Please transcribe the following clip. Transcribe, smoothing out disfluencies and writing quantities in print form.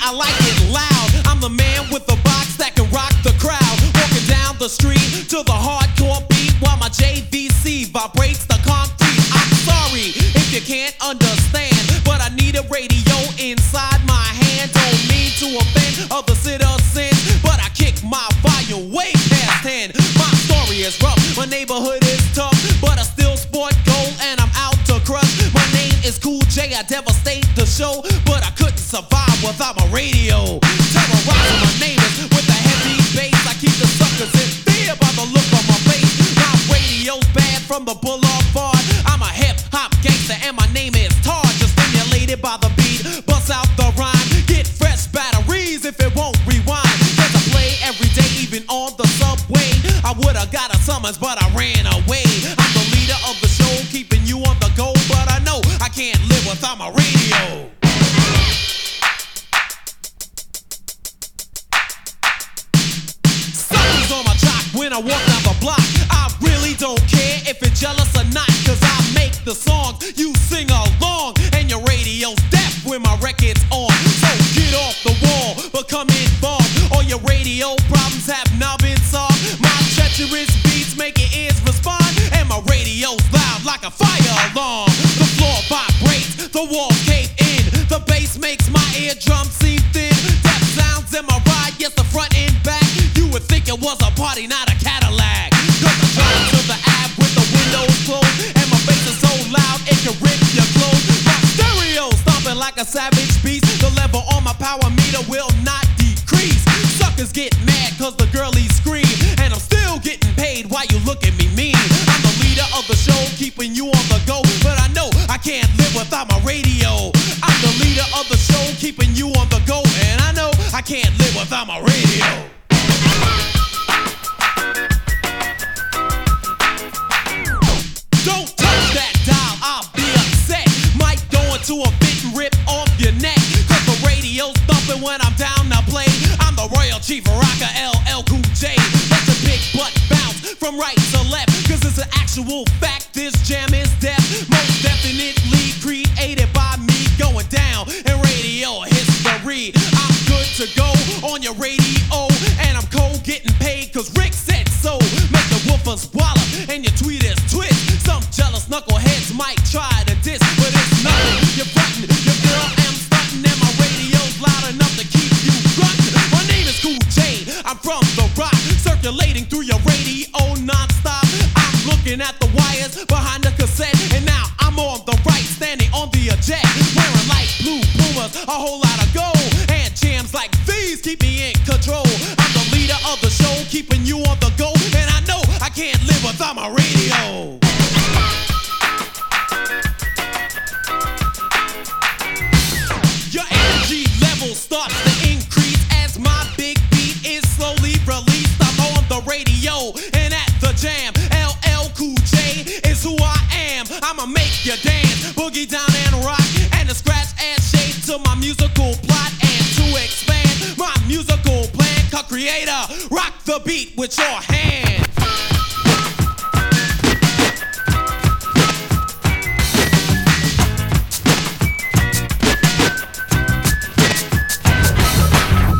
I like it loud. I'm the man with the box that can rock the crowd. Walking down the street to the hardcore beat while my JVC vibrates the concrete. I'm sorry if you can't understand, but I need a radio inside my hand. Don't mean to offend other citizens, but I kick my volume way past 10. My story is rough, my neighborhood is tough, but I still sport gold and I'm out to crush. My name is Cool J, I devastate the show, but I couldn't survive without my radio. Terrorizing my neighbors with a heavy bass. I keep the suckers in fear by the look on my face. My radio's bad from the boulevard. I'm a hip-hop gangster and my name is Tar. Just stimulated by the beat, bust out the rhyme. Get fresh batteries if it won't rewind. Cause I play every day, even on the subway. I would've got a summons, but I ran away. I'm the leader of the show, keeping you on the go, but I know I can't live without my radio. Something's on my jock when I walk down the block. I really don't care if you're jealous or not, cause I make the songs, you sing along, and your radio's deaf when my record's on. So get off the wall, become involved. All your radio problems have now been solved. My treacherous beats make your ears respond, and my radio's loud like a fire alarm. The floor vibrates, the walls cave in, the bass makes my eardrums seem thin. Deaf sounds in my ride, yes, the front and back. You would think it was a party, not a Cadillac. Cause I drive to the Ave with the windows closed, and my bass is so loud it can rip your clothes. My stereo stomping like a savage beast. The level on my power meter will not decrease. Suckers get mad cause the girlies scream, and I'm still getting paid while you look at me mean. I'm the leader of the show, keeping you on the go, but I know I can't live without my radio. I'm the leader of the show, keeping you on the go, and I know I can't live without my radio. Don't touch that dial, I'll be upset. Might go into a fit and rip off your neck, cause the radio's thumping when I'm down to play. I'm the Royal Chief Rocker, LL Cool J. Let your big butt bounce from right to left, cause it's an actual fact, this jam is death. Most definitely created by me, going down in radio history. I'm good to go on your radio, and I'm cold getting paid cause Rick said so. Make the woofers wallop and your tweet is twist. Some jealous knuckleheads might try to diss, but it's nothing. You're frontin', your girl am stuntin', and my radio's loud enough to keep you gruntin'. My name is Cool J, I'm from the rock, circulating through your radio non-stop. I'm looking at the wires behind the cassette, and now I'm on the right, standing on the eject, wearing light blue Pumas, a whole lot of gold, and jams like these keep me in control. I'm the leader of the show, keeping you on the go, and I know I can't live without my radio. Your energy level starts to increase as my big beat is slowly released. I'm on the radio and at the jam. LL Cool J is who I am. I'ma make you dance, boogie down and rock, and the scratch add shape to my musical plot. And to expand my musical plan, co-creator, rock the beat with your hands.